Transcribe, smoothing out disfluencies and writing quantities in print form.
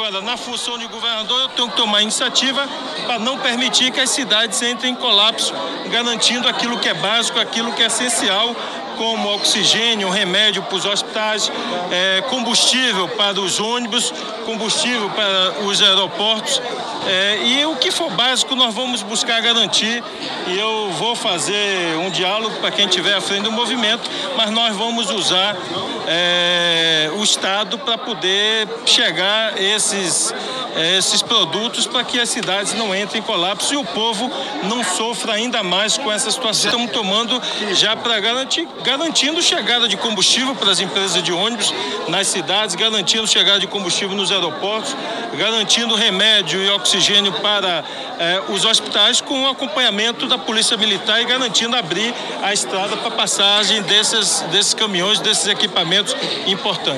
Agora, na função de governador, eu tenho que tomar iniciativa para não permitir que as cidades entrem em colapso, garantindo aquilo que é básico, aquilo que é essencial, como oxigênio, remédio para os hospitais, combustível para os ônibus, combustível para os aeroportos, e o que for básico nós vamos buscar garantir, e eu vou fazer um diálogo para quem estiver à frente do movimento, mas nós vamos usar o Estado para poder chegar esses produtos para que as cidades não entrem em colapso e o povo não sofra ainda mais com essa situação. Estamos tomando já para garantindo chegada de combustível para as empresas de ônibus nas cidades, garantindo chegada de combustível nos aeroportos, garantindo remédio e oxigênio para os hospitais com o acompanhamento da Polícia Militar e garantindo abrir a estrada para passagem desses caminhões, desses equipamentos importantes.